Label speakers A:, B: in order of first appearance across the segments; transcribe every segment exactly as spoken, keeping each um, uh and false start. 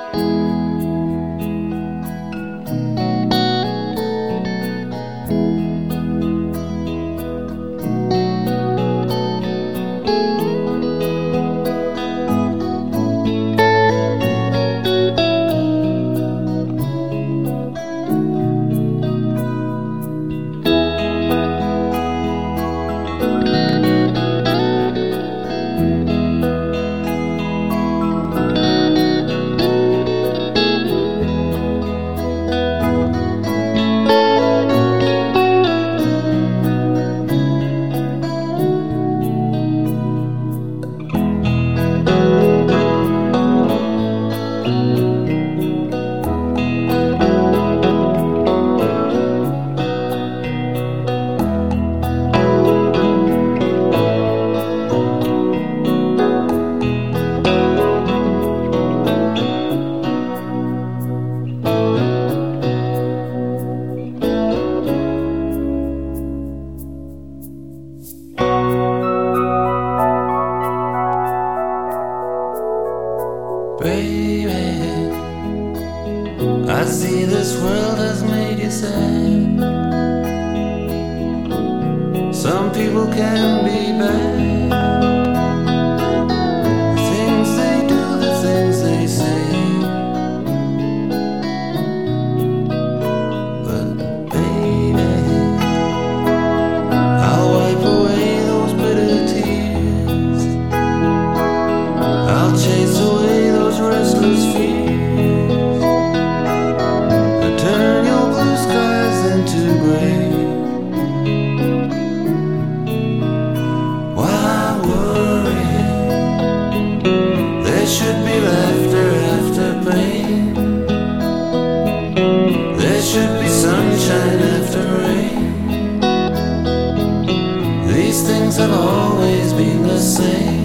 A: Baby, I see this world has made you sad. Some people can be bad. The things they do, the things they say. But baby, I'll wipe away those bitter tears. I'll chase away those restless fears. I turn your blue skies into gray. Why worry? There should be laughter after pain. There should be sunshine after rain. These things have always been the same.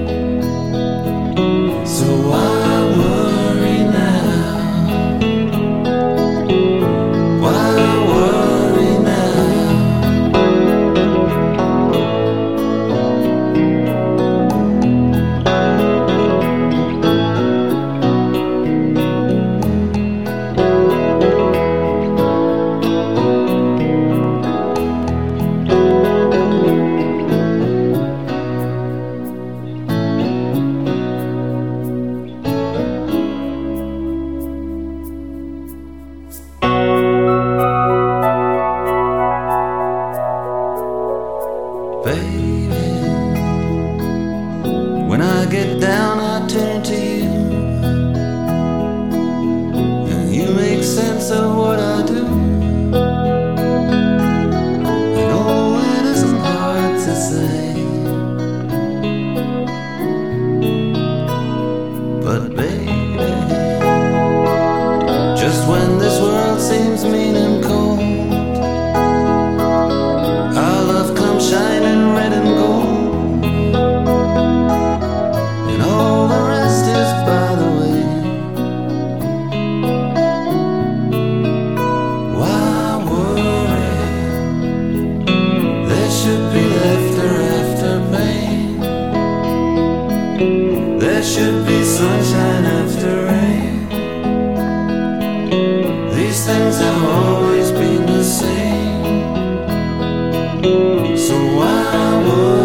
A: So why worry now? Why worry now? Baby, when I get down I turn to you, and you make sense of what I do. I know it isn't hard to say, but baby, just when this world seems mean and cold, our love comes shining red and gold, and all the rest is by the way. Why worry? There should be laughter after pain. There should be sunshine after rain. These things have always been the same. So why would